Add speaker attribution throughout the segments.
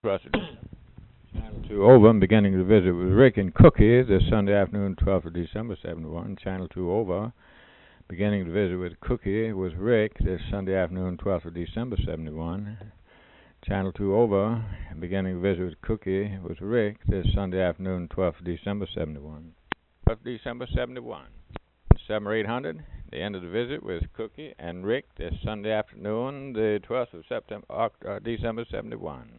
Speaker 1: 12th of December. Channel 2 over. I'm beginning to visit with Rick and Cookie this Sunday afternoon, 12th of December, 71. Channel 2 over. Beginning to visit with Cookie with Rick this Sunday afternoon, 12th of December, 71. Channel 2 over. Beginning to visit with Cookie with Rick this Sunday afternoon, 12th of December, 71. 12th of December, 71. 7800. The end of the visit with Cookie and Rick this Sunday afternoon, the 12th of December, 71.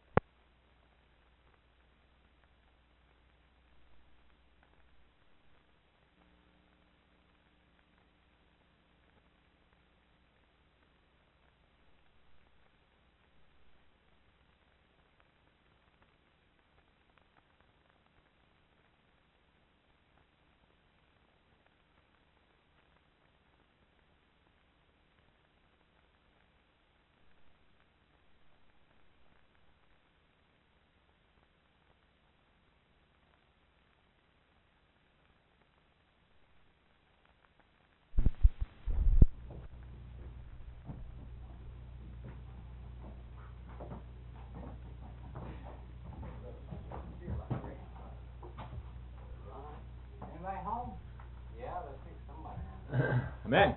Speaker 2: Anybody home? Yeah, let's pick somebody.
Speaker 1: Amen.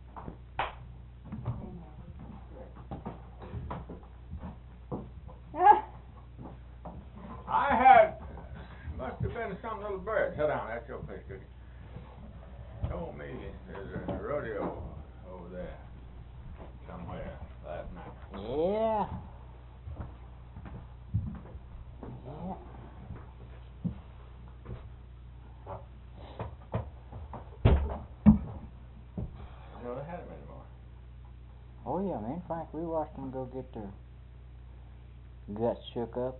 Speaker 1: I had, must have been some little bird. Sit down, that's your place, Cookie. Told me there's a rodeo over there somewhere last night.
Speaker 2: Yeah. Yeah.
Speaker 1: You don't have him anymore.
Speaker 2: Oh yeah, man. Frank, we watched them go get their guts shook up.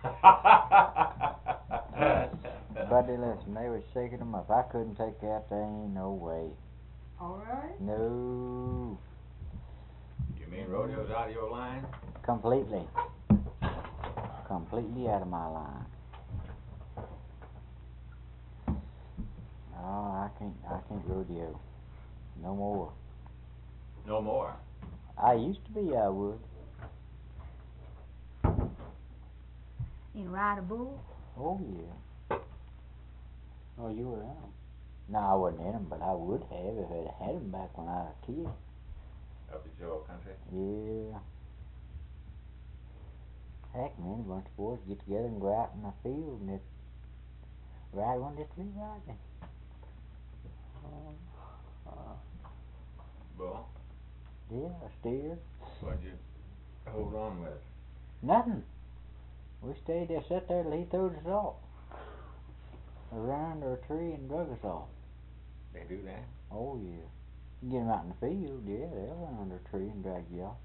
Speaker 2: Buddy, listen, they was shaking them up. I couldn't take that. There ain't no way.
Speaker 3: All right.
Speaker 2: No.
Speaker 1: You mean rodeo's out of your line?
Speaker 2: Completely. Completely out of my line. Oh, I can't rodeo. No more.
Speaker 1: No more.
Speaker 2: I used to be, I would.
Speaker 3: You ride a bull?
Speaker 2: Oh yeah. Oh, you were in 'em. No, I wasn't in 'em, but I would have if I'd had 'em back when I was a kid.
Speaker 1: Up at your country?
Speaker 2: Yeah. Heck, man, a bunch of boys get together and go out in the field and just ride one just to be riding.
Speaker 1: Bull?
Speaker 2: Yeah, a steer.
Speaker 1: What'd you hold on with?
Speaker 2: Nothing. We stayed there, sat there till he throwed us off. We ran under a tree and drug us off.
Speaker 1: They do that?
Speaker 2: Oh yeah. You get 'em out in the field, yeah, they'll run under a tree and drag you off.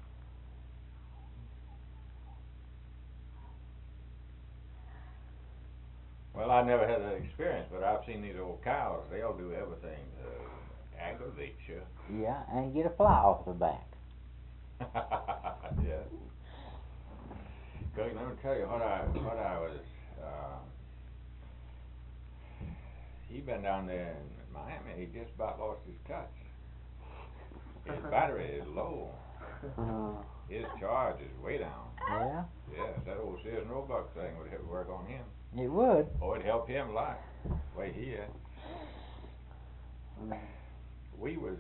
Speaker 1: Well, I never had that experience, but I've seen these old cows. They'll do everything to aggravate you.
Speaker 2: Yeah, and get a fly off the back.
Speaker 1: Yeah. Cookie, let me tell you what I was. He been down there in Miami. He just about lost his touch. His battery is low. His charge is way down.
Speaker 2: Yeah?
Speaker 1: Yeah, that old Sears and Roebuck thing would work on him.
Speaker 2: It would.
Speaker 1: Oh, it'd help him a lot. The way he is. We was,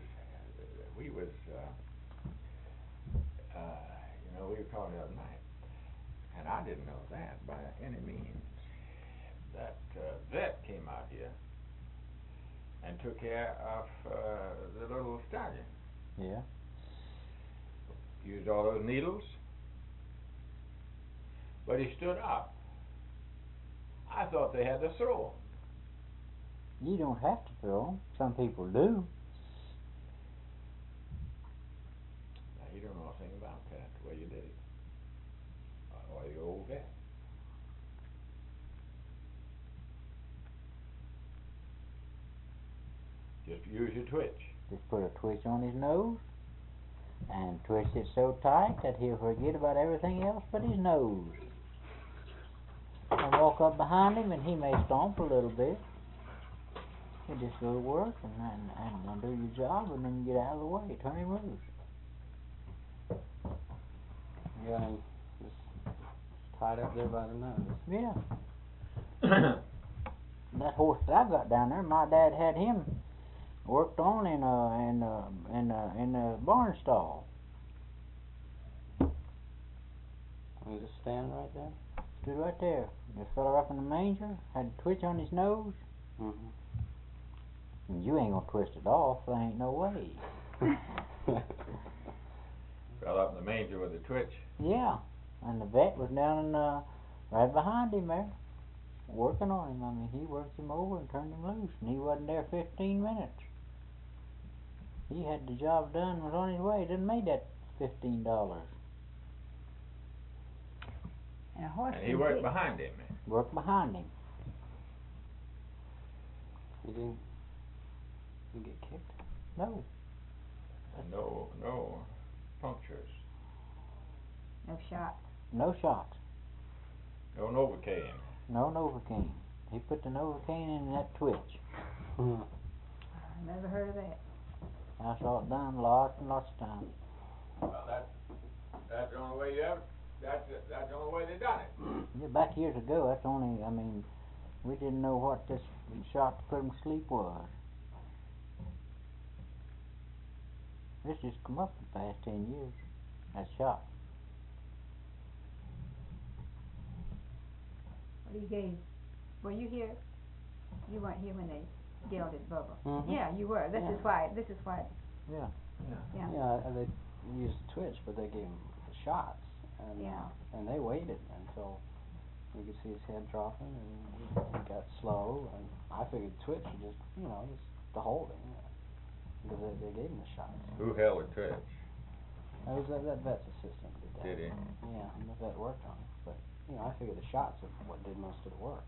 Speaker 1: we were talking the other night, and I didn't know that by any means. That vet came out here and took care of the little stallion.
Speaker 2: Yeah.
Speaker 1: Used all those needles, but he stood up. I thought they had to throw him.
Speaker 2: You don't have to throw 'em. Some people do.
Speaker 1: Now, you don't know a thing about that, the way you did it. Or the old vet. Just use your twitch.
Speaker 2: Just put a twitch on his nose and twist it so tight that he'll forget about everything else but his nose. And walk up behind him and he may stomp a little bit. You just go to work and do your job and then get out of the way. Turn him loose. You got any
Speaker 4: tied up there by the nose.
Speaker 2: Yeah. That horse that I got down there, my dad had him worked on in a barn stall.
Speaker 4: Was it standing right there?
Speaker 2: Stood right there. The fella up in the manger had a twitch on his nose.
Speaker 4: Mm-hmm.
Speaker 2: And you ain't gonna twist it off. There ain't no way.
Speaker 1: Fell up in the manger with a twitch.
Speaker 2: Yeah. And the vet was down in right behind him there, working on him. I mean, he worked him over and turned him loose, and he wasn't there 15 minutes. He had the job done and was on his way. Didn't made that $15.
Speaker 3: And a horse
Speaker 1: And he
Speaker 3: can
Speaker 1: worked
Speaker 3: kick.
Speaker 1: behind him.
Speaker 2: Worked behind him.
Speaker 4: You didn't get kicked?
Speaker 2: No.
Speaker 1: No punctures.
Speaker 3: No shots.
Speaker 2: No shots.
Speaker 1: No Novocaine.
Speaker 2: No Novocaine. He put the Novocaine in that twitch.
Speaker 4: Mm-hmm.
Speaker 3: I never heard of that.
Speaker 2: I saw it done lots and lots of times.
Speaker 1: Well, that's the only way you ever. That's the only way they done it.
Speaker 2: Yeah, back years ago, that's only, I mean, we didn't know what this shot to put him to sleep was. This just come up in the past 10 years, that shot.
Speaker 3: What he gave. Were you here? You weren't here when they gelded Bubba.
Speaker 4: Mm-hmm.
Speaker 3: Yeah, you were. This is why.
Speaker 2: Yeah.
Speaker 3: Yeah.
Speaker 4: Yeah, they used twitch, but they gave him the shots, and
Speaker 3: Yeah.
Speaker 4: and they waited until you could see his head dropping, and he got slow. And I figured twitch was just, just to hold him, because they gave him the shots.
Speaker 1: Who held the twitch?
Speaker 4: That was that vet's assistant did that.
Speaker 1: Did he?
Speaker 4: Yeah, and the vet worked on it, but I figured the shots are what did most of the work.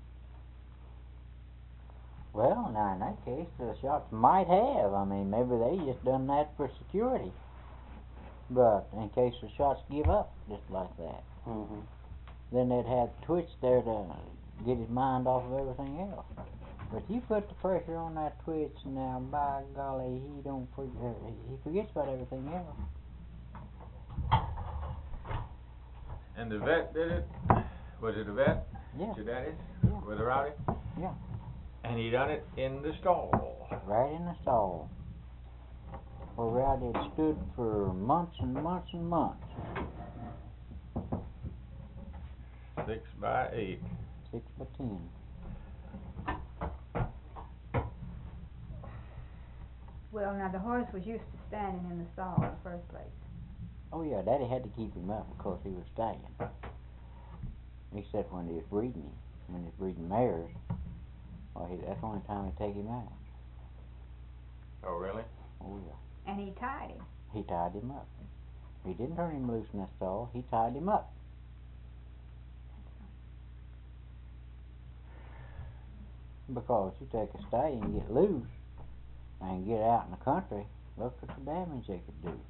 Speaker 2: Well, now in that case, the shots might have. I mean, maybe they just done that for security. But in case the shots give up just like that,
Speaker 4: Mm-hmm.
Speaker 2: then they'd have twitch there to get his mind off of everything else. But you put the pressure on that twitch, now by golly, he forgets about everything else.
Speaker 1: And the vet did it? Was it a vet?
Speaker 2: Yeah.
Speaker 1: Your daddy's?
Speaker 2: Yeah.
Speaker 1: With a rowdy?
Speaker 2: Yeah.
Speaker 1: And he done it in the stall.
Speaker 2: Right in the stall. Where Rowdy had stood for months and months and months.
Speaker 1: 6 by 8.
Speaker 2: 6 by 10.
Speaker 3: Well, now the horse was used to standing in the stall in the first place.
Speaker 2: Oh yeah, Daddy had to keep him up because he was stallion. Except when he was breeding him. When he was breeding mares, well, that's the only time he'd take him out.
Speaker 1: Oh, really?
Speaker 2: Oh yeah.
Speaker 3: And he tied him.
Speaker 2: He tied him up. He didn't turn him loose in that stall, he tied him up. Because you take a stallion and get loose and get out in the country, look at the damage they could do.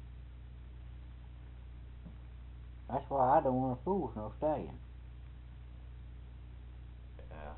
Speaker 2: That's why I don't want to fool with no stallion.
Speaker 1: Yeah.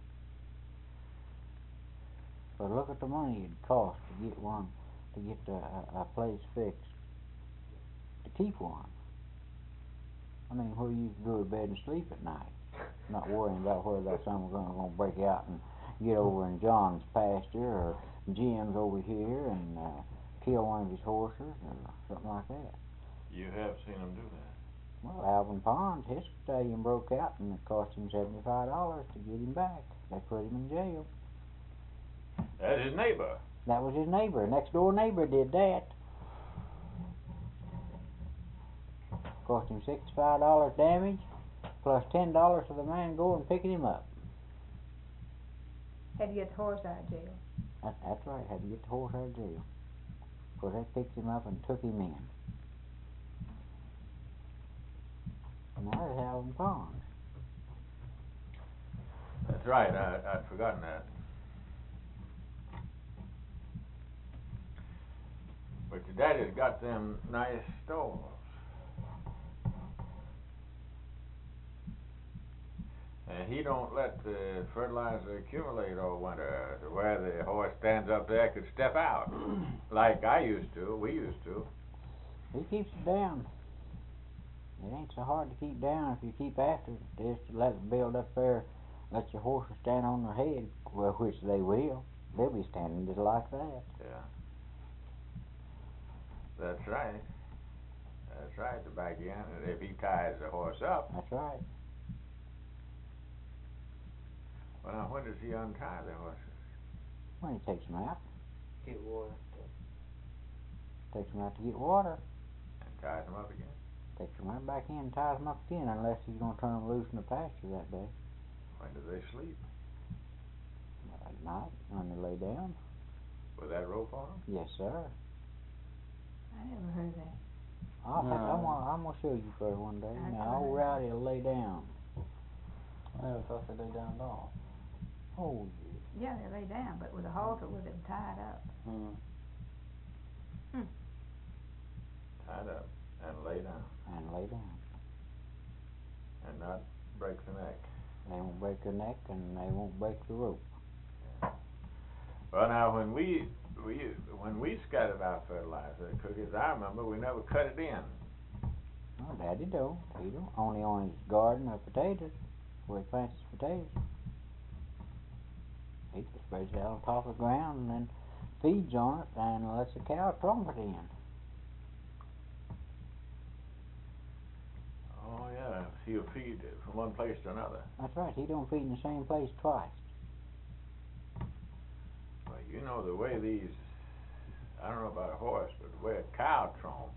Speaker 2: But look at the money it'd cost to get one, to get a place fixed, to keep one. I mean, where you can go to bed and sleep at night, not worrying about whether that son was gonna break out and get over in John's pasture or Jim's over here and kill one of his horses or something like that.
Speaker 1: You have seen him do that.
Speaker 2: Well, Alvin Pond, his stallion broke out and it cost him $75 to get him back. They put him in jail.
Speaker 1: That's his neighbor.
Speaker 2: That was his neighbor. Next door neighbor did that. Cost him $65 damage, plus $10 for the man going picking him up.
Speaker 3: Had to get the horse out of jail.
Speaker 2: That's right. Had to get the horse out of jail. Because they picked him up and took him in. And that was Alvin Pond.
Speaker 1: That's right. I'd forgotten that. But your daddy's got them nice stalls. And he don't let the fertilizer accumulate all winter to where the horse stands up there could step out. Like we used to.
Speaker 2: He keeps it down. ain't so hard to keep down if you keep after it. Just to let it build up there, let your horses stand on their head, well, which they will. They'll be standing just like that.
Speaker 1: Yeah. That's right. That's right, to back in, and if he ties the horse up.
Speaker 2: That's right.
Speaker 1: Well, now, when does he untie the horses?
Speaker 2: When he takes them out.
Speaker 4: Get water.
Speaker 2: Takes them out to get water.
Speaker 1: And ties them up again?
Speaker 2: Takes them right back in and ties them up again, unless he's going to turn them loose in the pasture that day.
Speaker 1: When do they sleep?
Speaker 2: At night, when they lay down.
Speaker 1: With that rope on them?
Speaker 2: Yes, sir.
Speaker 3: I never heard that.
Speaker 2: I'm gonna show you for one day.
Speaker 3: That's
Speaker 2: Now, old
Speaker 3: right.
Speaker 2: Rowdy will lay down.
Speaker 4: I never thought they lay down at all.
Speaker 2: Oh,
Speaker 3: Yeah, they lay down, but with a halter with them tied up.
Speaker 4: Mm.
Speaker 1: Tied up and lay down.
Speaker 2: and lay down.
Speaker 1: And not break the neck.
Speaker 2: They won't break their neck, and they won't break the rope.
Speaker 1: Well, now, when we scattered our fertilizer at Cookies, I remember we never cut it in.
Speaker 2: No, Daddy don't. He don't. Only on his garden of potatoes, where he plants his potatoes. He just spreads it out on top of the ground and then feeds on it and lets the cow tromp it in.
Speaker 1: Oh, yeah, he'll feed it from one place to another.
Speaker 2: That's right. He don't feed in the same place twice.
Speaker 1: Well, you know the way these, I don't know about a horse, but the way a cow tromps,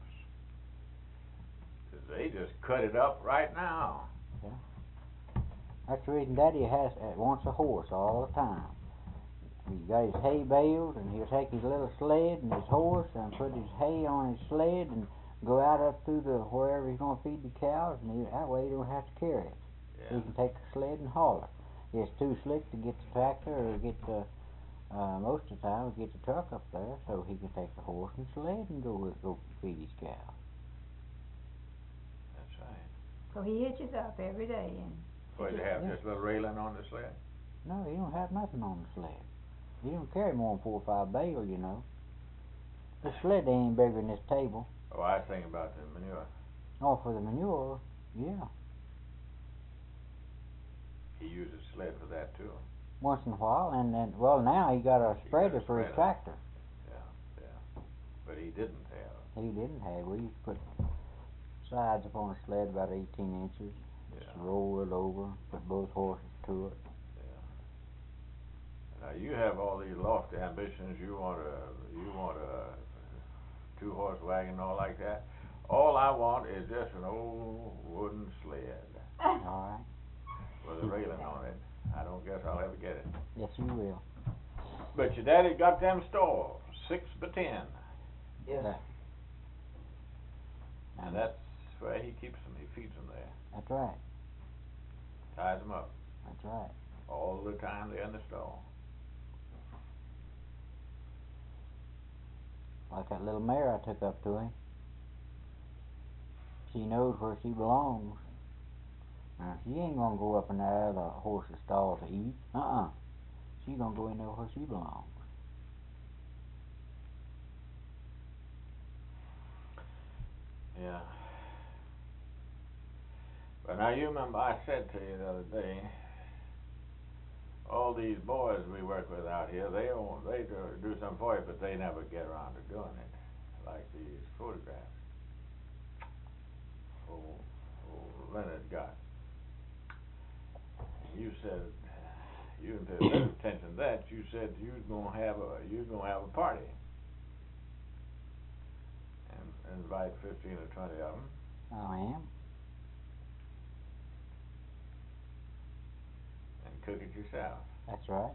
Speaker 1: they just cut it up right now.
Speaker 2: That's the reason Daddy wants a horse all the time. He's got his hay baled, and he'll take his little sled and his horse and put his hay on his sled and go out up through the wherever he's going to feed the cows, and that way he don't have to carry it.
Speaker 1: Yeah.
Speaker 2: He can take the sled and haul it. It's too slick to get the tractor or get the, most of the time, get the truck up there, so he can take the horse and sled and go feed his cows.
Speaker 1: That's right.
Speaker 3: So he hitches up every day and.
Speaker 1: What, you have
Speaker 2: Yeah.
Speaker 1: this little railing on the sled?
Speaker 2: No, he don't have nothing on the sled. He don't carry more than 4 or 5 bales, you know. The sled ain't bigger than this table.
Speaker 1: Oh, I was thinking about the manure.
Speaker 2: Oh, for the manure, yeah.
Speaker 1: He uses sled for that too.
Speaker 2: Once in a while, and then, well, now he got a
Speaker 1: He
Speaker 2: spreader
Speaker 1: got a
Speaker 2: for his
Speaker 1: spreader.
Speaker 2: tractor.
Speaker 1: Yeah. But he didn't have.
Speaker 2: He didn't have. We used to put sides upon a sled about 18 inches. Just
Speaker 1: Yeah.
Speaker 2: roll it over, put both horses to it.
Speaker 1: Now you have all these lofty ambitions. You want a 2-horse wagon and all like that. All I want is just an old wooden sled
Speaker 2: All right.
Speaker 1: with a railing on it. I don't guess I'll ever get it.
Speaker 2: Yes, you will.
Speaker 1: But your daddy got them stalls, 6 by 10,
Speaker 4: Yes.
Speaker 2: That-
Speaker 1: and that's where he keeps them. He feeds them there,
Speaker 2: That's right.
Speaker 1: ties them up
Speaker 2: That's right.
Speaker 1: all the time they're in the stall.
Speaker 2: Like that little mare I took up to him. She knows where she belongs. Now, she ain't gonna go up in that other horse's stall to eat. She's gonna go in there where she belongs.
Speaker 1: Yeah. But now you remember I said to you the other day, all these boys we work with out here, they do something for you, but they never get around to doing it, like these photographs. Old Leonard got. You said you didn't pay a bit of attention to that. You said you was gonna have a party and invite 15 or 20 of them.
Speaker 2: I am.
Speaker 1: And cook it yourself.
Speaker 2: That's right.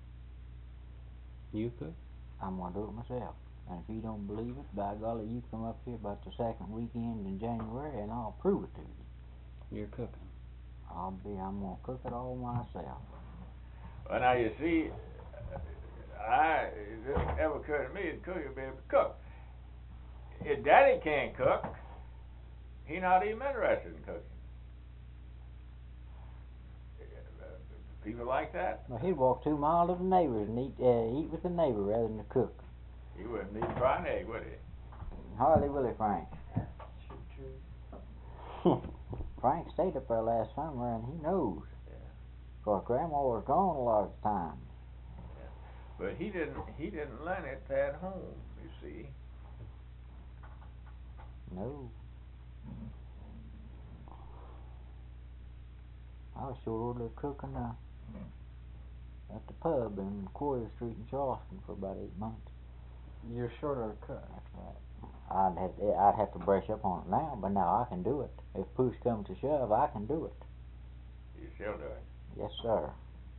Speaker 4: You could?
Speaker 2: I'm gonna do it myself. And if you don't believe it, by golly, you come up here about the second weekend in January and I'll prove it to you.
Speaker 4: You're cooking.
Speaker 2: I'm gonna cook it all myself.
Speaker 1: Well, now you see, it didn't ever occur to me that Cookie would be able to cook. If Daddy can't cook, he not even interested in cooking. People like that,
Speaker 2: Well, he'd walk 2 miles to the neighbors and eat with the neighbor rather than to cook.
Speaker 1: he wouldn't need to fry an egg, would he?
Speaker 2: Hardly will he, Frank.
Speaker 4: True.
Speaker 2: Frank stayed up there last summer, and he knows.
Speaker 1: Yeah.
Speaker 2: 'Cause Grandma was gone a lot of the time.
Speaker 1: But he didn't learn it at home, you see.
Speaker 2: No. I was sure over there cooking at the pub in Quarry Street in Charleston for about 8 months.
Speaker 4: You're short of a cook.
Speaker 2: That's right. I'd have to brush up on it now, but now I can do it. If push comes to shove, I can do it.
Speaker 1: You shall do it.
Speaker 2: Yes, sir.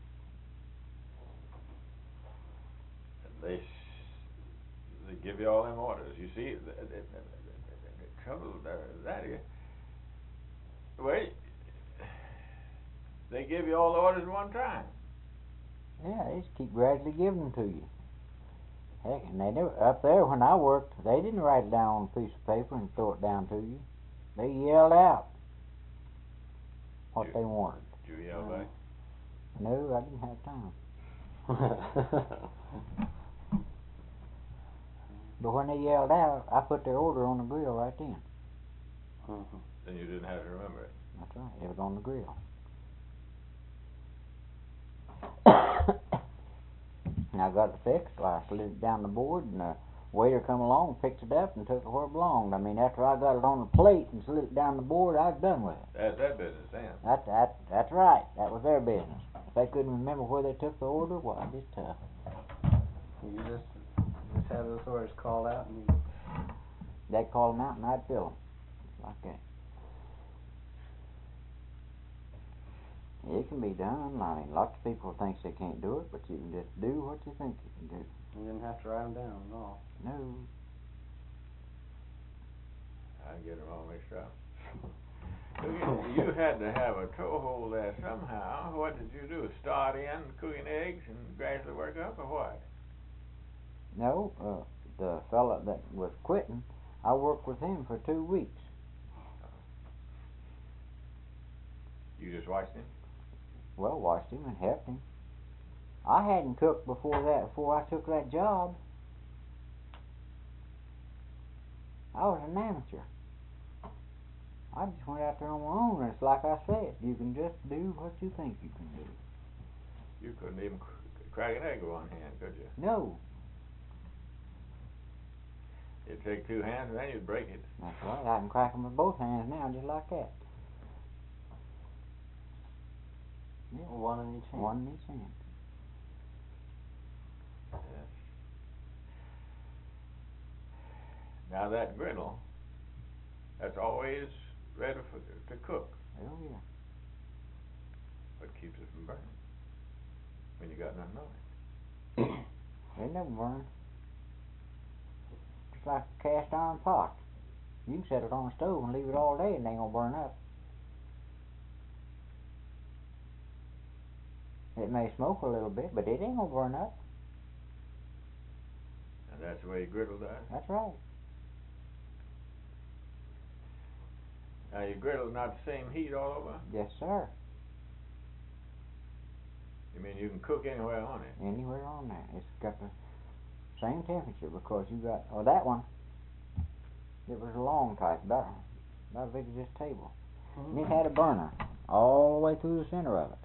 Speaker 1: They give you all them orders. You see, the trouble that is, wait, they give you all the orders at one time.
Speaker 2: Yeah, they just keep gradually giving them to you. Heck, and they never, up there when I worked, they didn't write it down on a piece of paper and throw it down to you. They yelled out what they wanted.
Speaker 1: Did you yell back?
Speaker 2: No, I didn't have time. But when they yelled out, I put their order on the grill right then.
Speaker 1: Then you didn't have to remember it.
Speaker 2: That's right, it was on the grill. And I got it fixed, I slid it down the board, and the waiter come along, picked it up, and took it where it belonged. I mean, after I got it on the plate and slid it down the board, I was done with it.
Speaker 1: That's their business then.
Speaker 2: That's right, that was their business. If they couldn't remember where they took the order, well, it's tough.
Speaker 4: You just have those orders called out, and
Speaker 2: They'd call them out and I'd fill them. Like that. It can be done. I mean, lots of people think they can't do it, but you can just do what you think you can do.
Speaker 4: you didn't have to write them down at all.
Speaker 2: No.
Speaker 1: I get them all mixed up. You had to have a toehold there somehow. What did you do? Start in cooking eggs and gradually work up, or what?
Speaker 2: No, the fella that was quitting, I worked with him for 2 weeks.
Speaker 1: You just watched him?
Speaker 2: Well, watched him and helped him. I hadn't cooked before I took that job. I was an amateur. I just went out there on my own, and it's like I said, you can just do what you think you can do.
Speaker 1: You couldn't even crack an egg with one hand, could you?
Speaker 2: No.
Speaker 1: You'd take 2 hands and then you'd break it.
Speaker 2: That's right, I can crack them with both hands now, just like that. Yeah.
Speaker 4: One in each hand.
Speaker 2: One in each hand.
Speaker 1: Yes. Now that griddle, that's always ready to cook.
Speaker 2: Oh, yeah.
Speaker 1: What keeps it from burning? When you got nothing on it.
Speaker 2: They never burn. Just like a cast iron pot. You can set it on the stove and leave it all day and it ain't gonna burn up. It may smoke a little bit, but it ain't gonna burn up.
Speaker 1: And that's the way your griddle does.
Speaker 2: That's right.
Speaker 1: Now your griddle's not the same heat all over?
Speaker 2: Yes, sir.
Speaker 1: You mean you can cook anywhere on it?
Speaker 2: Anywhere on there. It's got the same temperature because you got, that one, it was a long type, about as big as this table. And it had a burner all the way through the center of it.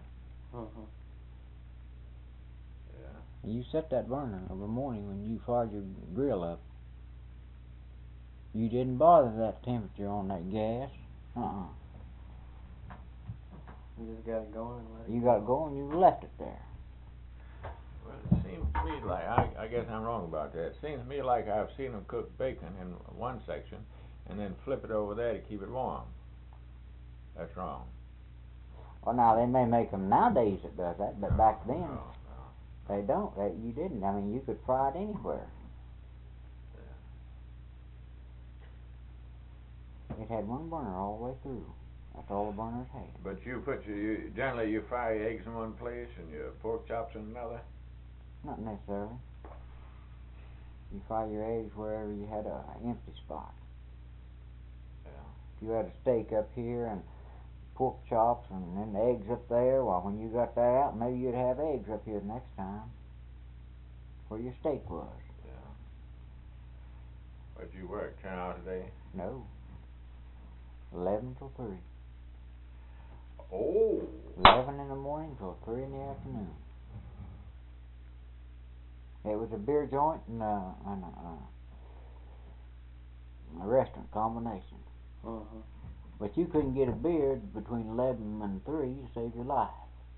Speaker 1: Yeah.
Speaker 2: And you set that burner every morning when you fired your grill up. You didn't bother that temperature on that gas.
Speaker 4: You just got it going and let it
Speaker 2: You
Speaker 4: go.
Speaker 2: got it going, you left it there.
Speaker 1: Well, it seems to me like, I guess I'm wrong about that. It seems to me like I've seen them cook bacon in one section and then flip it over there to keep it warm. That's wrong.
Speaker 2: Well, now, they may make them nowadays that does that, but back then,
Speaker 1: No.
Speaker 2: they don't. You didn't. I mean, you could fry it anywhere. It had one burner all the way through. That's all the burners had.
Speaker 1: But you generally you fry your eggs in one place and your pork chops in another?
Speaker 2: Not necessarily. You fry your eggs wherever you had a empty spot.
Speaker 1: Yeah.
Speaker 2: If you had a steak up here and pork chops and then the eggs up there, well, when you got that out, maybe you'd have eggs up here the next time where your steak was.
Speaker 1: Yeah. But you work 10 hours a day?
Speaker 2: No. 11 till 3.
Speaker 1: Oh.
Speaker 2: 11 in the morning till 3 in the afternoon. It was a beer joint and a restaurant combination.
Speaker 4: Uh-huh.
Speaker 2: But you couldn't get a beer between 11 and 3 to save your life.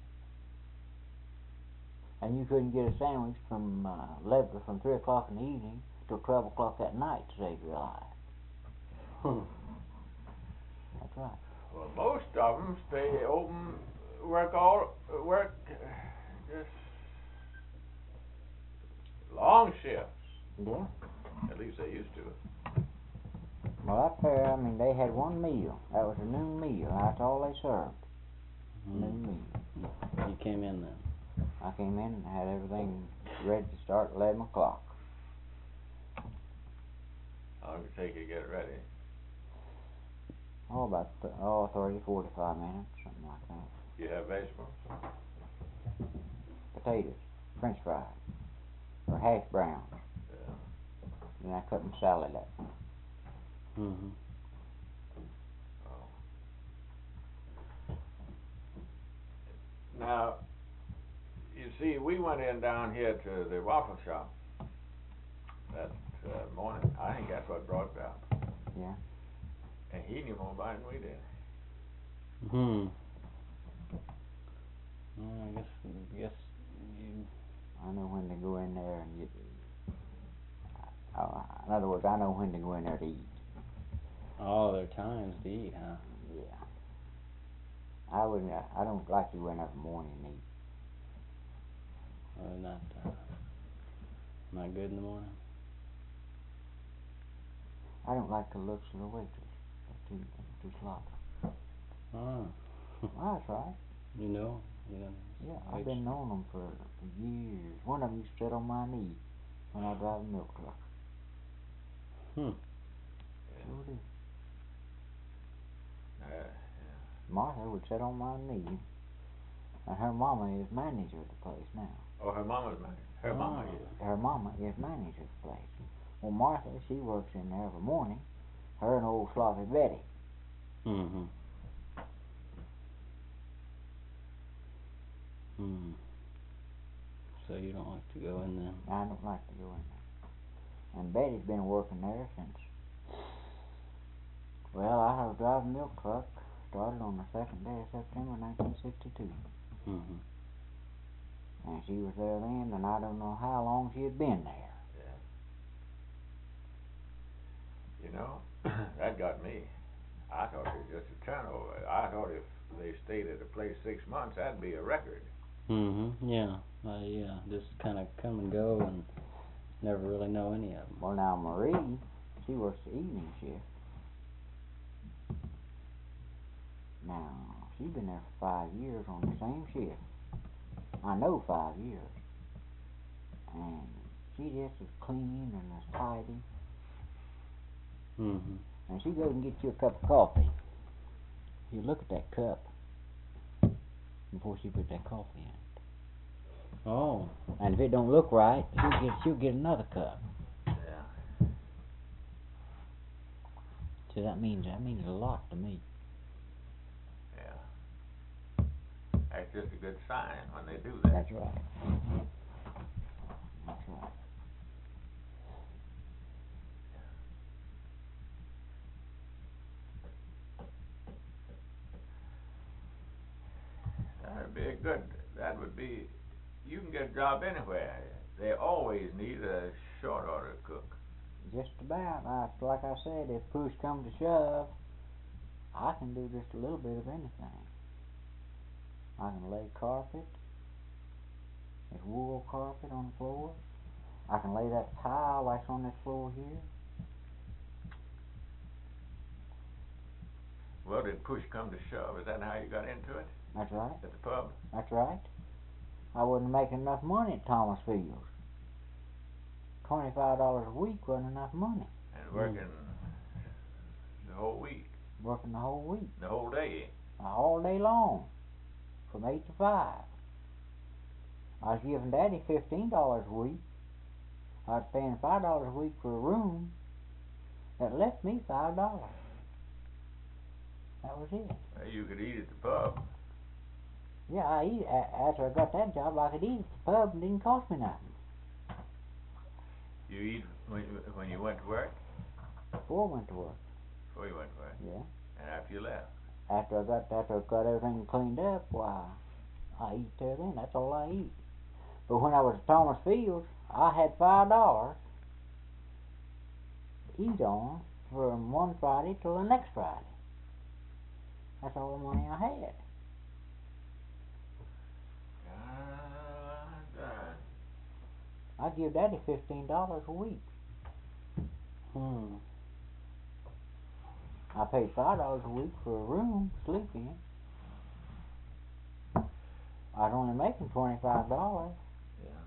Speaker 2: And you couldn't get a sandwich from 3 o'clock in the evening till 12 o'clock at night to save your life. That's right.
Speaker 1: Well, most of them stay open, work just long shifts.
Speaker 2: Yeah.
Speaker 1: At least they used to.
Speaker 2: Well, up there, I mean, they had one meal. That was a noon meal. That's all they served. Noon meal.
Speaker 4: You came in then?
Speaker 2: I came in and had everything ready to start at 11 o'clock.
Speaker 1: How long did it take you to get it ready?
Speaker 2: Oh, about 30, 45 minutes, something like that.
Speaker 1: You have vegetables?
Speaker 2: Potatoes, French fries, or hash browns.
Speaker 1: Yeah.
Speaker 2: Then I cut my salad up.
Speaker 4: Mm-hmm.
Speaker 1: Oh. Now, you see, we went in down here to the waffle shop that morning. I think that's what brought it up.
Speaker 2: Yeah.
Speaker 1: And he knew more about it than we did.
Speaker 4: Hmm. Well, I guess you.
Speaker 2: I know when to go in there and get. In other words, I know when to go in there to eat.
Speaker 4: Oh, there are times to eat, huh?
Speaker 2: Yeah. I wouldn't. I don't like to go in there in the morning and eat.
Speaker 4: Well, not good in the morning.
Speaker 2: I don't like the looks of the waitress. They're too sloppy.
Speaker 4: Oh.
Speaker 2: Well, that's right.
Speaker 4: You know.
Speaker 2: Yeah, I've been knowing them for years. One of them used to sit on my knee when I drive a milk truck.
Speaker 4: Hmm.
Speaker 2: Sure did.
Speaker 1: Yeah.
Speaker 2: Martha would sit on my knee, and her mama is manager of the place now.
Speaker 1: Oh, her mama's manager. Her mama is.
Speaker 2: Her mama is manager of the place. Well, Martha, she works in there every morning. Her and old sloppy Betty.
Speaker 4: Mm-hmm. Hmm. So you don't like to go in there?
Speaker 2: I don't like to go in there. And Betty's been working there since. Well, I was driving a milk truck. Started on the 2nd day of September 1962.
Speaker 4: Mm-hmm.
Speaker 2: And she was there then, and I don't know how long she had been there.
Speaker 1: Yeah. You know, that got me. I thought it was just a turnover. I thought if they stayed at a place 6 months, that'd be a record.
Speaker 4: Mm-hmm. Yeah. Yeah. Just kind of come and go and never really know any of them.
Speaker 2: Well, now Marie, she works the evening shift. Now, she's been there for 5 years on the same shift. I know 5 years. And she just as clean and as tidy.
Speaker 4: Mm-hmm.
Speaker 2: And she goes and gets you a cup of coffee. You look at that cup before she puts that coffee in.
Speaker 4: Oh.
Speaker 2: And if it don't look right, she'll get another cup.
Speaker 1: Yeah.
Speaker 2: So that means a lot to me.
Speaker 1: Yeah. That's just a good sign when they do that.
Speaker 2: That's right. That's right. That would be, you can get a job anywhere. They always need a short order cook. Just about. Like I said, if push comes to shove, I can do just a little bit of anything. I can lay carpet. There's wool carpet on the floor. I can lay that tile that's on this floor here.
Speaker 1: Well, did push come to shove? Is that how you got into it?
Speaker 2: That's right.
Speaker 1: At the pub?
Speaker 2: That's right. I wasn't making enough money at Thomas Fields. $25 a week wasn't enough money.
Speaker 1: And working the whole week?
Speaker 2: Working the whole week.
Speaker 1: The whole day?
Speaker 2: All day long. From 8 to 5. I was giving Daddy $15 a week. I was paying $5 a week for a room. That left me $5. That was it.
Speaker 1: You could eat at the pub.
Speaker 2: Yeah, I eat. After I got that job, I could eat at the pub and didn't cost me nothing.
Speaker 1: You eat when you went to work?
Speaker 2: Before I went to work.
Speaker 1: Before you went to work?
Speaker 2: Yeah.
Speaker 1: And after you left?
Speaker 2: After I got everything cleaned up, why, I eat there then. That's all I eat. But when I was at Thomas Fields, I had $5 to eat on from one Friday till the next Friday. That's all the money I had.
Speaker 1: God.
Speaker 2: I give Daddy $15 a week. I paid $5 a week for a room to sleep in. I was only making $25.
Speaker 1: Yeah.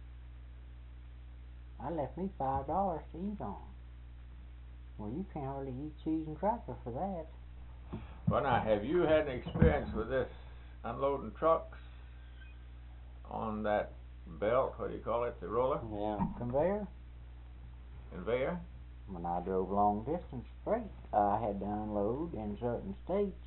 Speaker 2: I left me $5 to eat on. Well, you can't hardly eat cheese and crackers for that.
Speaker 1: Well, now, have you had an experience with this unloading trucks on that belt? What do you call it? The roller?
Speaker 4: Yeah.
Speaker 2: Conveyor?
Speaker 1: Conveyor?
Speaker 2: When I drove long distance freight, I had to unload in certain states.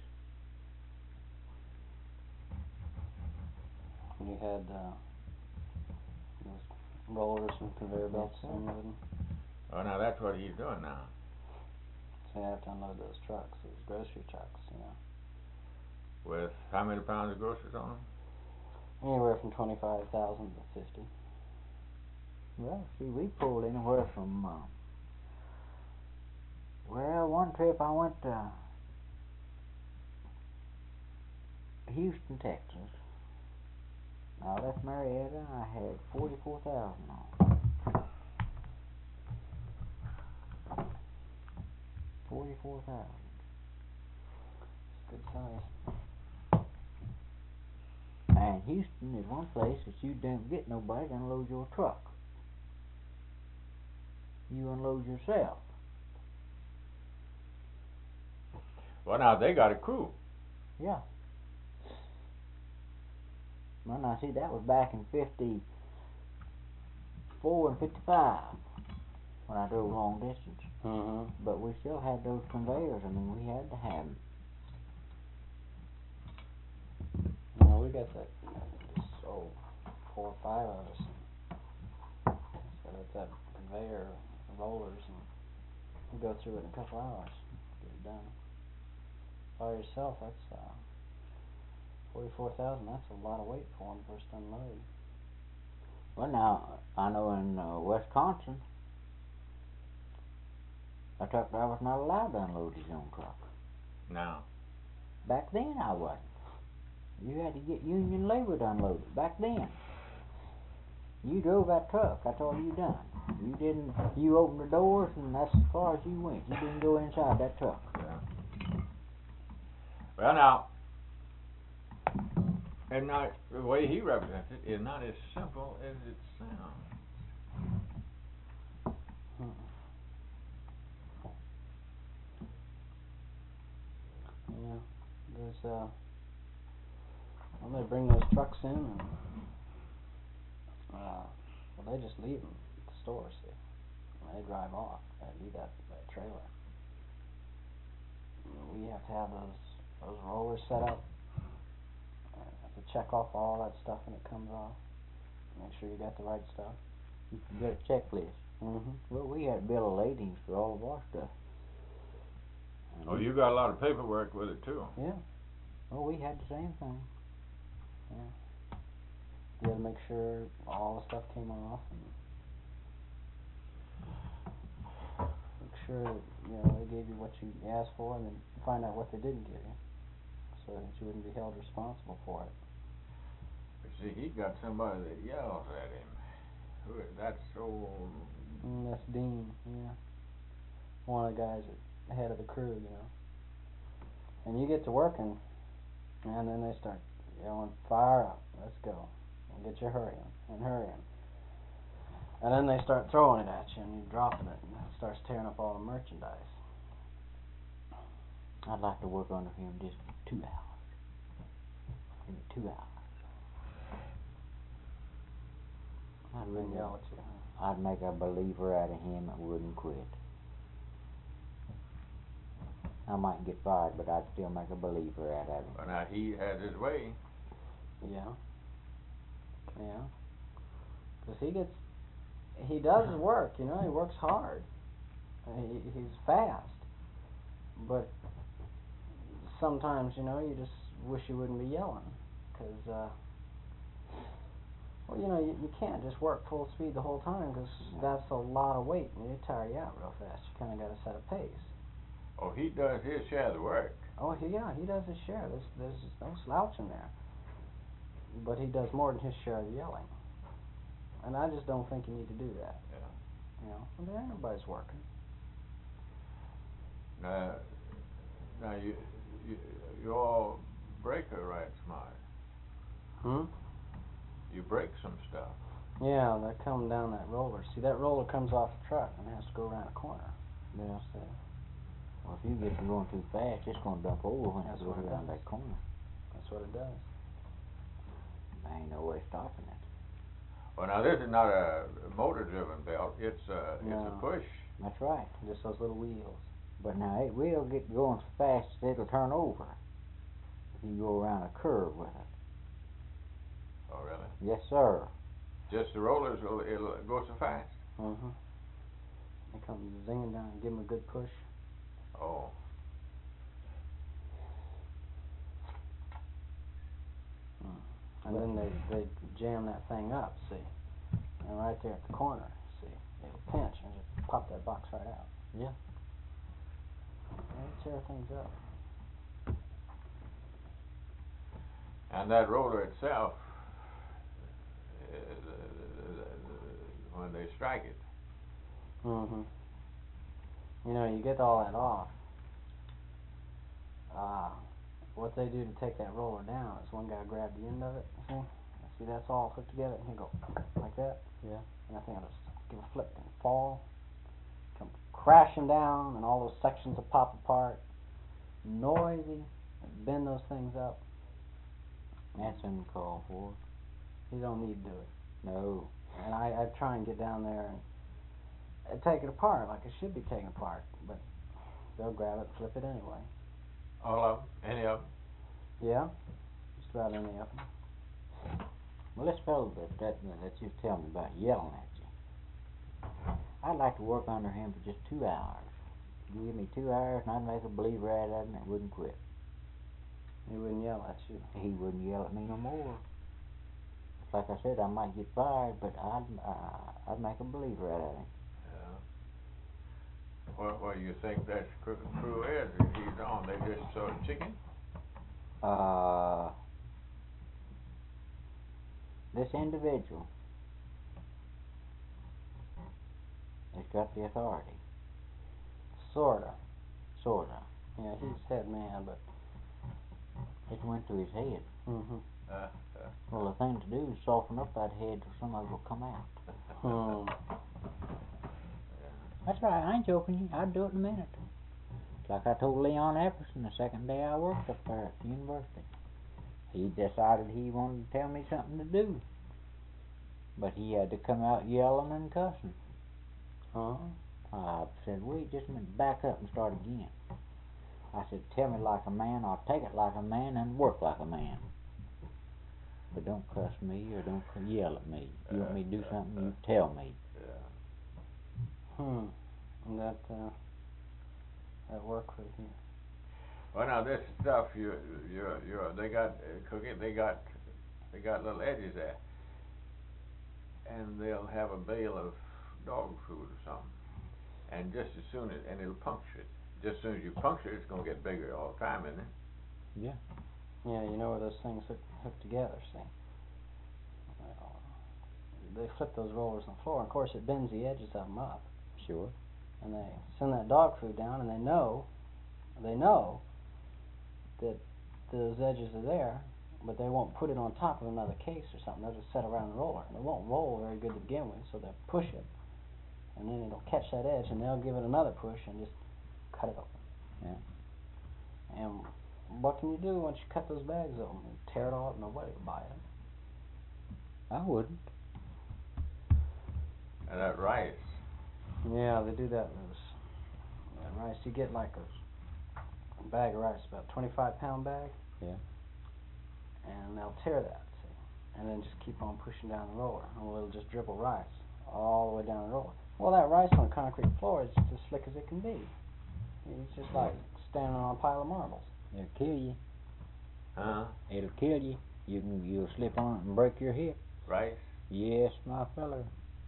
Speaker 4: You had those rollers and conveyor belts
Speaker 2: Yes, sir.
Speaker 4: unloading.
Speaker 1: Oh, now that's what he's doing now.
Speaker 4: So you have to unload those trucks, those grocery trucks, you know.
Speaker 1: With how many pounds of groceries on them?
Speaker 4: Anywhere from 25,000 to 50.
Speaker 2: Well, see, we pulled anywhere from, one trip I went to Houston, Texas. I left Marietta, I had 44,000 on. 44,000.
Speaker 4: Good size.
Speaker 2: And Houston is one place that you don't get nobody to unload your truck. You unload yourself.
Speaker 1: Well, now they got a crew.
Speaker 2: Yeah. Well, now see, that was back in 54 and 55 when I drove long distance.
Speaker 4: Mm-hmm.
Speaker 2: But we still had those conveyors. I mean, we had to have them.
Speaker 4: No, we got that. Just 4 or 5 of us. So that's that conveyor, the rollers, and you go through it in a couple hours. Get it done. By yourself, that's 44,000. That's a lot of weight for one first unload.
Speaker 2: Well, now, I know in Wisconsin, a truck driver was not allowed to unload his own truck.
Speaker 1: Now.
Speaker 2: Back then, I wasn't. You had to get union labor to unload it. Back then. You drove that truck. That's all you done. You didn't. You opened the doors, and that's as far as you went. You didn't go inside that truck.
Speaker 1: Yeah. Well, now, and not the way he represents it is not as simple as it sounds.
Speaker 4: Yeah, there's when they bring those trucks in, and well, they just leave them at the store, see. When they drive off, they leave that trailer. We have to have those rollers set up. Have to check off all that stuff when it comes off. Make sure you got the right stuff.
Speaker 2: You get a checklist.
Speaker 4: Mm-hmm.
Speaker 2: Well, we had bill of ladings for all of our stuff.
Speaker 1: Oh, you got a lot of paperwork with it too.
Speaker 4: Yeah.
Speaker 2: Oh, we had the same thing.
Speaker 4: Yeah. You had to make sure all the stuff came off, and make sure that, they gave you what you asked for, and then find out what they didn't give you, so that you wouldn't be held responsible for it.
Speaker 1: But see, he got somebody that yells at him. That's so.
Speaker 4: That's Dean, yeah. One of the guys at the head of the crew, And you get to working, and then they start yelling, "Fire up, let's go, and get your hurrying. And then they start throwing it at you, and you're dropping it, and it starts tearing up all the merchandise.
Speaker 2: I'd like to work under him just 2 hours. Give me 2 hours. I'd make a believer out of him that wouldn't quit. I might get fired, but I'd still make a believer out of him.
Speaker 1: Well, now he has his way.
Speaker 4: Yeah. Yeah. Because he does his work, you know, he works hard. He's fast. But sometimes, you know, you just wish you wouldn't be yelling. Because, well, you know, you can't just work full speed the whole time because that's a lot of weight and it tire you out real fast. You kind of got to set a pace.
Speaker 1: Oh, he does his share of the work.
Speaker 4: Oh, yeah, he does his share. There's no slouch in there. But he does more than his share of the yelling. And I just don't think you need to do that.
Speaker 1: Yeah.
Speaker 4: You know, well, there ain't nobody's working.
Speaker 1: Now you all break her right smart.
Speaker 4: Hmm?
Speaker 1: You break some stuff.
Speaker 4: Yeah, they're coming down that roller. See, that roller comes off the truck and has to go around a corner.
Speaker 2: Yeah.
Speaker 4: So,
Speaker 2: Well, if you get to going too fast, it's going to dump over when
Speaker 4: That's
Speaker 2: it goes
Speaker 4: what it
Speaker 2: around
Speaker 4: does.
Speaker 2: that corner.
Speaker 4: that's what it does.
Speaker 2: There ain't no way stopping it.
Speaker 1: Well, now this is not a motor-driven belt. It's a
Speaker 4: No.
Speaker 1: push.
Speaker 2: That's right.
Speaker 4: Just those little wheels.
Speaker 2: But now it will get going so fast that it'll turn over if you go around a curve with it.
Speaker 1: Oh, really?
Speaker 2: Yes, sir.
Speaker 1: Just the rollers it'll go so fast.
Speaker 4: Mm-hmm. They come zinging down and give them a good push.
Speaker 1: Oh.
Speaker 4: And then they jam that thing up, see. And right there at the corner, see. It'll pinch and just pop that box right out.
Speaker 2: Yeah.
Speaker 4: It'll tear things up.
Speaker 1: And that roller itself, when they strike it.
Speaker 4: Mm-hmm. You know, you get all that off. What they do to take that roller down is one guy grab the end of it, see that's all hooked together, and he'll go like that.
Speaker 2: Yeah.
Speaker 4: And I think I'll just give a flip and fall, come crashing down, and all those sections will pop apart. Noisy, bend those things up.
Speaker 2: That's uncalled for.
Speaker 4: You don't need to do it.
Speaker 2: No.
Speaker 4: And I try and get down there and take it apart like it should be taken apart, but they'll grab it and flip it anyway.
Speaker 1: All of them? Any of them?
Speaker 4: Yeah, just about any of them.
Speaker 2: Well, this fellow that you tell me about yelling at you, I'd like to work under him for just 2 hours. You give me 2 hours and I'd make a believer out of him and wouldn't quit.
Speaker 4: He wouldn't yell at you.
Speaker 2: He wouldn't yell at me no more. Like I said, I might get fired, but I'd make a believer out of him.
Speaker 1: What do you think that crew is if he's on? They just sort of chicken?
Speaker 2: This individual has got the authority.
Speaker 4: Sorta.
Speaker 2: Sorta.
Speaker 4: Yeah, he's head man, but.
Speaker 2: It went to his head.
Speaker 4: Mm-hmm.
Speaker 2: Well, the thing to do is soften up that head so some of it will come out. That's right, I ain't joking you. I'd do it in a minute. Like I told Leon Epperson the second day I worked up there at the university. He decided he wanted to tell me something to do. But he had to come out yelling and cussing. I said, wait just a minute, back up and start again. I said, tell me like a man, I'll take it like a man and work like a man. But don't cuss me or don't yell at me. If you want me to do something, you tell me.
Speaker 4: And that worked for you.
Speaker 1: Well, now this stuff they got cooking. They got little edges there, and they'll have a bale of dog food or something, and just as soon as it'll puncture it. Just as soon as you puncture it, it's gonna get bigger all the time, isn't it?
Speaker 2: Yeah.
Speaker 4: Yeah, you know where those things hook together, see. They flip those rollers on the floor, and of course it bends the edges of them up.
Speaker 2: Sure.
Speaker 4: And they send that dog food down, and they know that those edges are there, but they won't put it on top of another case or something. They'll just set around the roller, and it won't roll very good to begin with, so they'll push it, and then it'll catch that edge, and they'll give it another push and just cut it open.
Speaker 2: Yeah.
Speaker 4: And what can you do once you cut those bags open? You tear it all up, nobody will buy it.
Speaker 2: I wouldn't.
Speaker 1: And that rice.
Speaker 4: Yeah, they do that with that rice. You get like a bag of rice, about a 25-pound bag.
Speaker 2: Yeah.
Speaker 4: And they'll tear that, and then just keep on pushing down the roller, and it'll just dribble rice all the way down the roller. Well, that rice on a concrete floor is just as slick as it can be. It's just like standing on a pile of marbles.
Speaker 2: It'll kill you.
Speaker 1: Huh?
Speaker 2: It'll kill you. You'll slip on it and break your hip.
Speaker 1: Rice?
Speaker 2: Yes, my feller.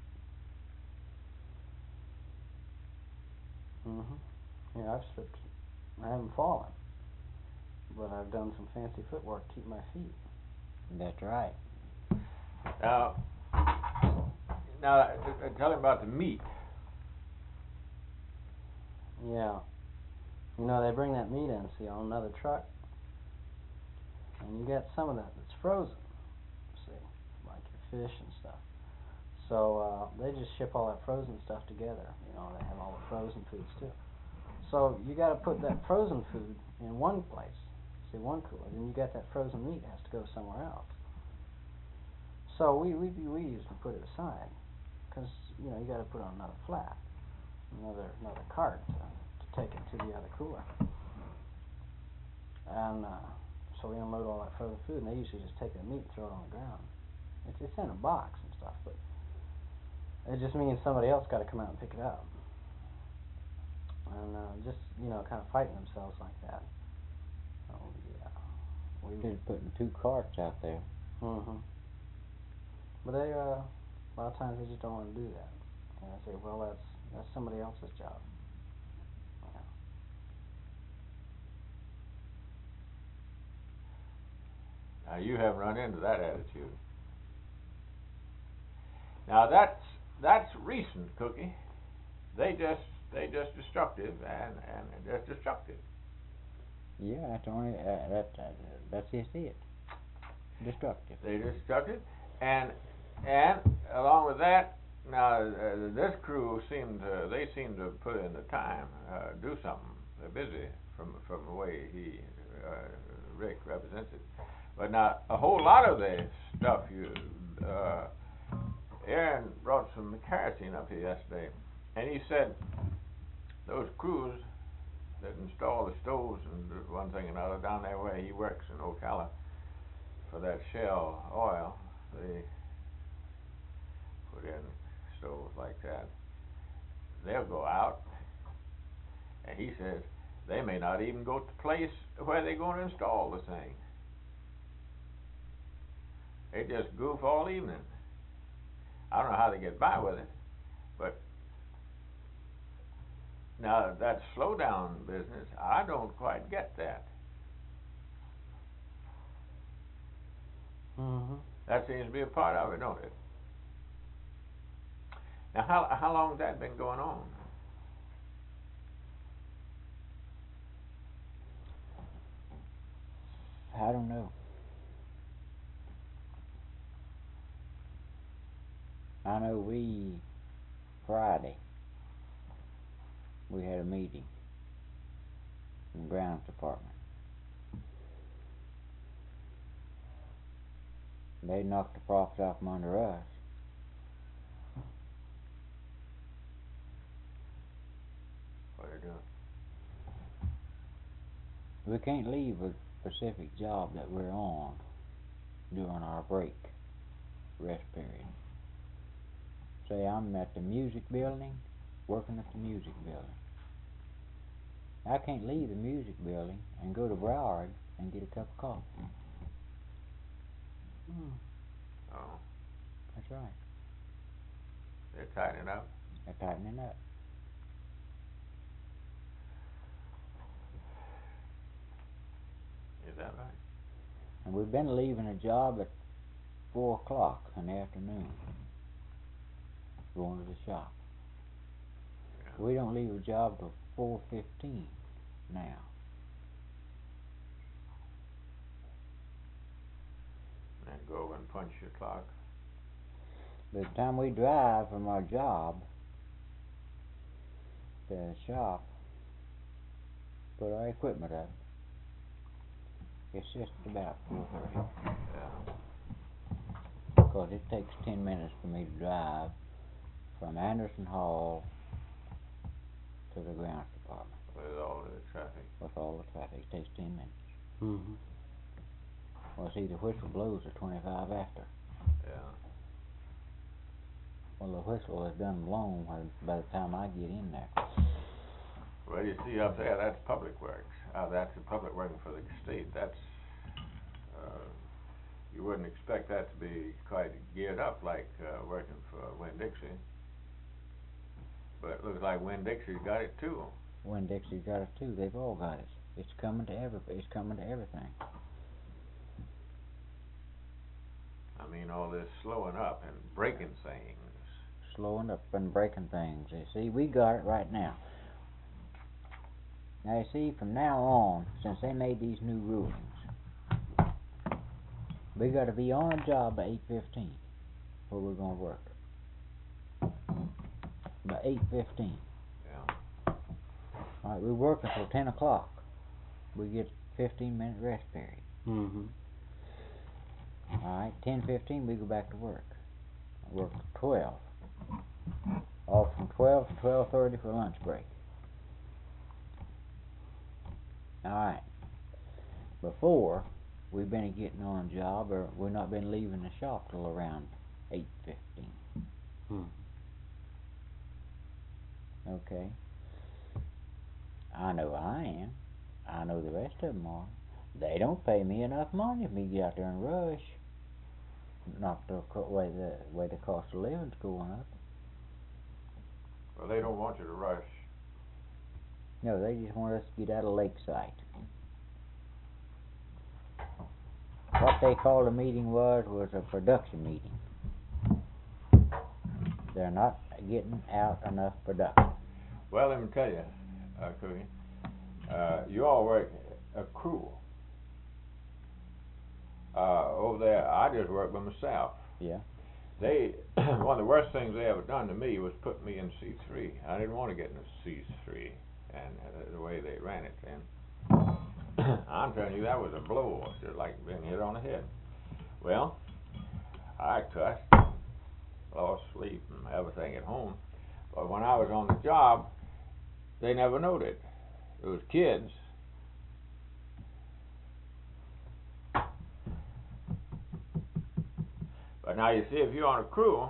Speaker 4: Yeah, I've slipped. I haven't fallen, but I've done some fancy footwork to keep my feet.
Speaker 2: That's right.
Speaker 1: Now, tell him about the meat.
Speaker 4: Yeah. You know, they bring that meat in, see, on another truck, and you get some of that that's frozen, see, like your fish and stuff. So they just ship all that frozen stuff together. You know, they have all the frozen foods too. So you got to put that frozen food in one place, see, one cooler. Then you got that frozen meat has to go somewhere else. So we usually put it aside, because you know you got to put it on another flat, another cart to take it to the other cooler. And so we unload all that frozen food, and they usually just take the meat and throw it on the ground. It's in a box and stuff, but it just means somebody else got to come out and pick it up. And just, you know, kind of fighting themselves like that. Oh, yeah.
Speaker 2: They're putting 2 carts out there.
Speaker 4: But they, a lot of times they just don't want to do that. And I say, well, that's somebody else's job. Yeah.
Speaker 1: Now, you haven't run into that attitude. Now, that's recent, Cookie. They just destructive and just destructive.
Speaker 2: Yeah, that's only that's just it. Destructive.
Speaker 1: They destructive, and along with that, now this crew seemed to put in the time, do something. They're busy from the way Rick represents it. But now a whole lot of the stuff Aaron brought some kerosene up here yesterday, and he said those crews that install the stoves and one thing and another down there where he works in Ocala for that Shell oil, they put in stoves like that. They'll go out, and he says they may not even go to the place where they're going to install the thing. They just goof all evening. I don't know how they get by with it, but now that slow down business, I don't quite get that. That seems to be a part of it, don't it? Now, how long has that been going on?
Speaker 2: I don't know. I know Friday, we had a meeting in the grounds department. They knocked the profits off from under us.
Speaker 1: What are they doing?
Speaker 2: We can't leave a specific job that we're on during our rest period. Say I'm at the music building, working at the music building. I can't leave the music building and go to Broward and get a cup of coffee.
Speaker 1: Oh,
Speaker 2: That's right.
Speaker 1: they're tightening up.
Speaker 2: They're tightening up.
Speaker 1: Is that right?
Speaker 2: And we've been leaving a job at 4 o'clock in the afternoon, going to the shop.
Speaker 1: Yeah.
Speaker 2: We don't leave a job till 4:15 now.
Speaker 1: And go over and punch your clock.
Speaker 2: By the time we drive from our job to the shop, put our equipment up, it's just about 4:30.
Speaker 1: Yeah.
Speaker 2: Because it takes 10 minutes for me to drive from Anderson Hall to the grounds department.
Speaker 1: With all the traffic.
Speaker 2: With all the traffic, it takes 10 minutes. Well, see, the whistle blows at 25 after.
Speaker 1: Yeah.
Speaker 2: Well, the whistle has done blown by the time I get in there.
Speaker 1: Well, you see up there, that's public works. That's the public working for the state. That's, you wouldn't expect that to be quite geared up like working for Winn-Dixie. But it looks like Winn-Dixie's got it too.
Speaker 2: Winn-Dixie's got it too. They've all got it. It's coming to everything.
Speaker 1: I mean, all this slowing up and breaking things.
Speaker 2: Slowing up and breaking things. You see, we got it right now. Now, you see, from now on, since they made these new rulings, we got to be on a job by 8:15 where we're going to work. By 8:15.
Speaker 1: Yeah.
Speaker 2: All right, we work until 10 o'clock. We get 15-minute rest period.
Speaker 4: Mm-hmm.
Speaker 2: All right, 10:15 we go back to work. I work till 12. Off from 12 to 12:30 for lunch break. All right. Before, we've been getting on a job, or we've not been leaving the shop till around 8:15.
Speaker 4: Hmm.
Speaker 2: Okay. I know I am. I know the rest of them are. They don't pay me enough money for me to get out there and rush. Not the way the cost of living's going up.
Speaker 1: Well, they don't want you to rush.
Speaker 2: No, they just want us to get out of Lakeside. What they called the meeting was a production meeting. They're not getting out enough production.
Speaker 1: Well, let me tell you, Cookie, you all work a crew. Over there, I just work by myself.
Speaker 2: Yeah.
Speaker 1: They, one of the worst things they ever done to me was put me in C3. I didn't want to get in a C3, and the way they ran it then. I'm telling you, that was a blow, just like being hit on the head. Well, I cussed, lost sleep and everything at home. But when I was on the job, they never noted. It was kids. But now you see, if you're on a crew,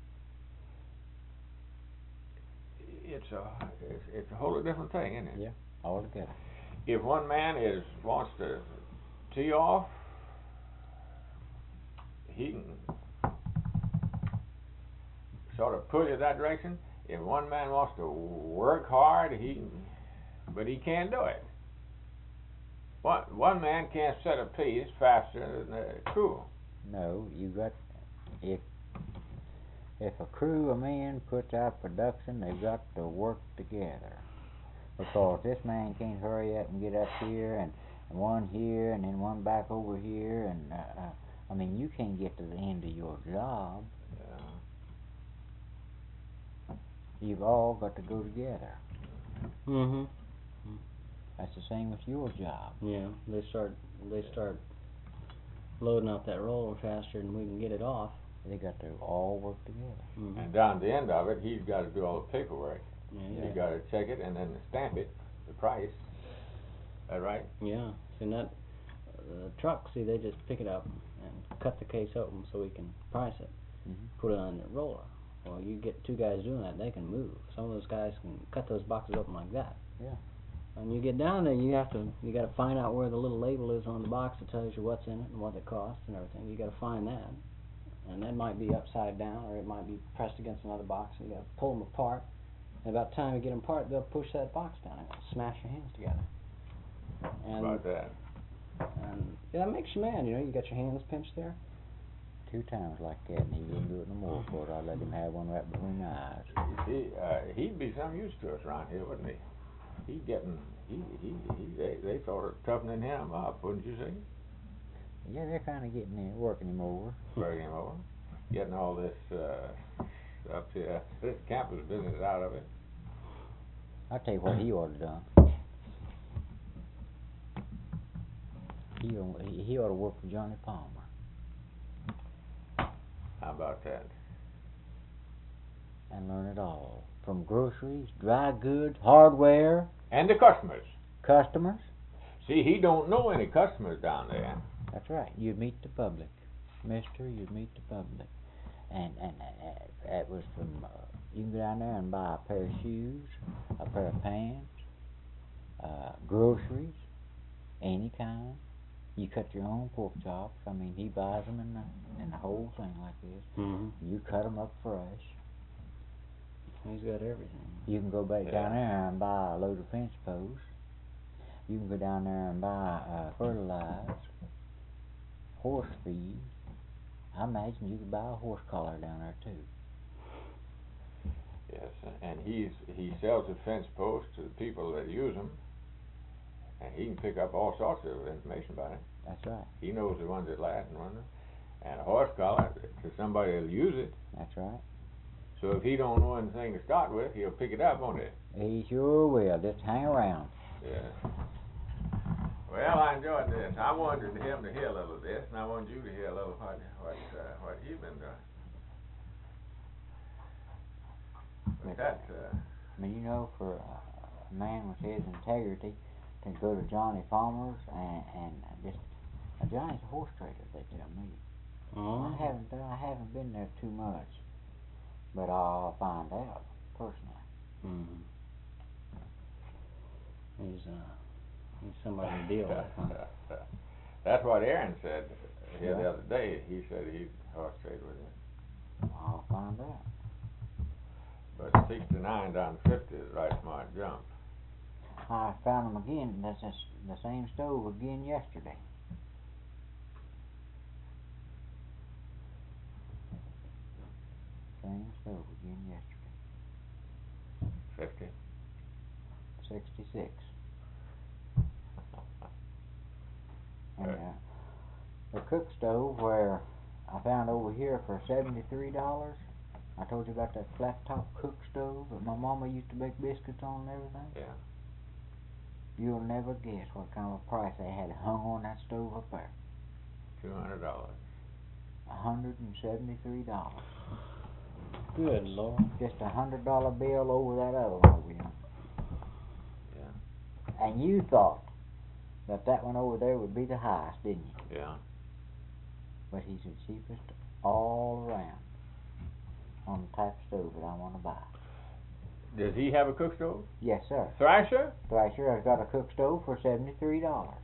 Speaker 1: it's a whole different thing, isn't it?
Speaker 2: Yeah, altogether.
Speaker 1: If one man wants to tee off, he can sort of push you that direction. If one man wants to work hard, but he can't do it. One man can't set a pace faster than the crew.
Speaker 2: No, you got if a crew of men puts out production, they've got to work together. Because this man can't hurry up and get up here, and one here, and then one back over here, and I mean, you can't get to the end of your job.
Speaker 1: Yeah.
Speaker 2: You've all got to go together.
Speaker 4: Mm-hmm.
Speaker 2: That's the same with your job.
Speaker 4: Yeah, they start loading up that roller faster than we can get it off.
Speaker 2: They got to all work together.
Speaker 4: Mm-hmm.
Speaker 1: And down at the end of it, he's got to do all the paperwork.
Speaker 4: Yeah.
Speaker 1: He's got to check it and then stamp it, the price. That right?
Speaker 4: Yeah. See, that truck, see, they just pick it up and cut the case open so we can price it, put it on the roller. Well, you get two guys doing that, they can move. Some of those guys can cut those boxes open like that.
Speaker 2: Yeah.
Speaker 4: And you get down there, you got to find out where the little label is on the box that tells you what's in it and what it costs and everything. You got to find that, and that might be upside down or it might be pressed against another box. And you got to pull them apart. And about the time you get them apart, they'll push that box down and smash your hands together. And
Speaker 1: About that.
Speaker 4: And yeah, that makes you mad. You know, you got your hands pinched there.
Speaker 2: 2 times like that, and he wouldn't do it no more. Of course, I let him have one right between the eyes.
Speaker 1: You see, he'd be some use to us around here, wouldn't he? They sort of toughening him up, wouldn't you say?
Speaker 2: Yeah, they're kind of getting there, working him over.
Speaker 1: Working him over, getting all this stuff here, this campus business out of it.
Speaker 2: I'll tell you what he ought to done. He ought to work for Johnny Palmer.
Speaker 1: How about that?
Speaker 2: And learn it all. From groceries, dry goods, hardware.
Speaker 1: And the customers.
Speaker 2: Customers.
Speaker 1: See, he don't know any customers down there.
Speaker 2: That's right. You meet the public. Mister, you meet the public. And that was from, you can go down there and buy a pair of shoes, a pair of pants, groceries, any kind. You cut your own pork chops. I mean, he buys them in the whole thing like this.
Speaker 4: Mm-hmm.
Speaker 2: You cut them up fresh.
Speaker 4: He's got everything.
Speaker 2: You can go back down there and buy a load of fence posts. You can go down there and buy fertilizer, horse feed. I imagine you could buy a horse collar down there too.
Speaker 1: Yes, and he sells the fence posts to the people that use them, and he can pick up all sorts of information about it.
Speaker 2: That's right.
Speaker 1: He knows the ones that last and ones that, and a horse collar to somebody that'll use it.
Speaker 2: That's right.
Speaker 1: So if he don't know anything to start with, he'll pick it up, won't he?
Speaker 2: He sure will. Just hang around.
Speaker 1: Yeah. Well, I enjoyed this. I wanted him to hear a little of this, and I wanted you to hear a little what you've been doing. But that,
Speaker 2: I mean, you know, for a man with his integrity to go to Johnny Palmer's and just Johnny's a horse trader, they tell me.
Speaker 4: Oh.
Speaker 2: I haven't been there too much, but I'll find out personally.
Speaker 4: Mm-hmm. He's somebody to deal with, huh?
Speaker 1: That's what Aaron said here
Speaker 2: Yeah.
Speaker 1: the other day. He said he'd horse trade with him.
Speaker 2: I'll find out.
Speaker 1: But 69 down 50 is a right smart jump.
Speaker 2: I found him again. That's the same stove again yesterday. Same stove again yesterday.
Speaker 1: 50.
Speaker 2: 66. And the cook stove where I found over here for $73. I told you about that flat top cook stove that my mama used to bake biscuits on and everything.
Speaker 1: Yeah.
Speaker 2: You'll never guess what kind of price they had hung on that stove up there.
Speaker 1: $200.
Speaker 2: $173.
Speaker 4: Good Lord.
Speaker 2: Just $100 bill over that other one over here.
Speaker 1: Yeah.
Speaker 2: And you thought that one over there would be the highest, didn't you?
Speaker 1: Yeah.
Speaker 2: But he's the cheapest all around on the type of stove that I want to buy.
Speaker 1: Does he have a cook stove?
Speaker 2: Yes, sir.
Speaker 1: Thrasher?
Speaker 2: Thrasher has got a cook stove for $73.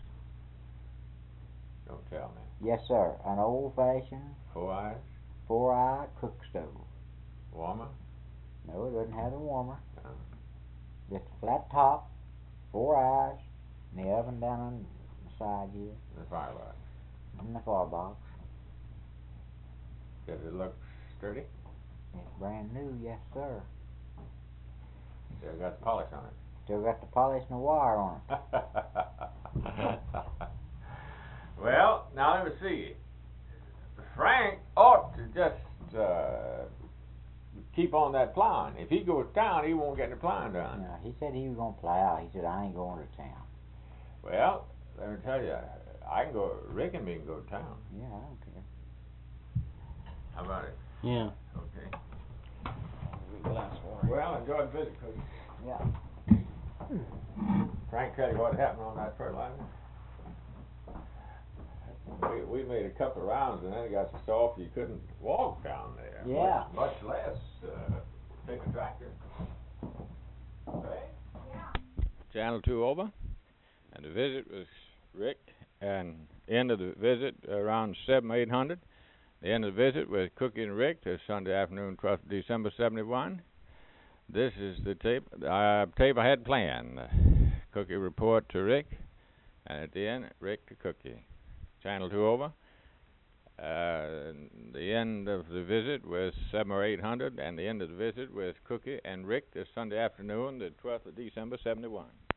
Speaker 1: Don't tell me.
Speaker 2: Yes, sir. An old-fashioned
Speaker 1: 4 eyes?
Speaker 2: 4-eye cook stove.
Speaker 1: Warmer?
Speaker 2: No, it doesn't have a warmer.
Speaker 1: No.
Speaker 2: Just a flat top, 4 eyes, and the oven down on the side here,
Speaker 1: The firebox.
Speaker 2: and the firebox.
Speaker 1: Does it look sturdy?
Speaker 2: It's brand new, yes, sir.
Speaker 1: Still got the polish on it.
Speaker 2: Still got the polish and the wire on it.
Speaker 1: Well, now let me see. Frank ought to just keep on that plowing. If he goes down, he won't get the plowing done.
Speaker 2: Now, he said he was going to plow. He said, I ain't going to town.
Speaker 1: Well, let me tell you, I can go, Rick and me can go to town.
Speaker 2: Yeah, I don't care.
Speaker 1: How about it?
Speaker 4: Yeah.
Speaker 1: Okay.
Speaker 4: Glass of water.
Speaker 1: Well, enjoy the visit, Cookie.
Speaker 2: Yeah.
Speaker 1: Frank, tell you what happened on that fertilizer. We made a couple of rounds and then it got so soft you couldn't walk down there.
Speaker 2: Yeah.
Speaker 1: Much less take a tractor. Okay. Channel 2 over. And the visit was Rick. And end of the visit around 700-800. The end of the visit with Cookie and Rick this Sunday afternoon, 12th of December 71. This is the tape I had planned. Cookie report to Rick. And at the end, Rick to Cookie. Channel 2 over. The end of the visit was 7 or 800, and the end of the visit with Cookie and Rick this Sunday afternoon, the 12th of December, 71.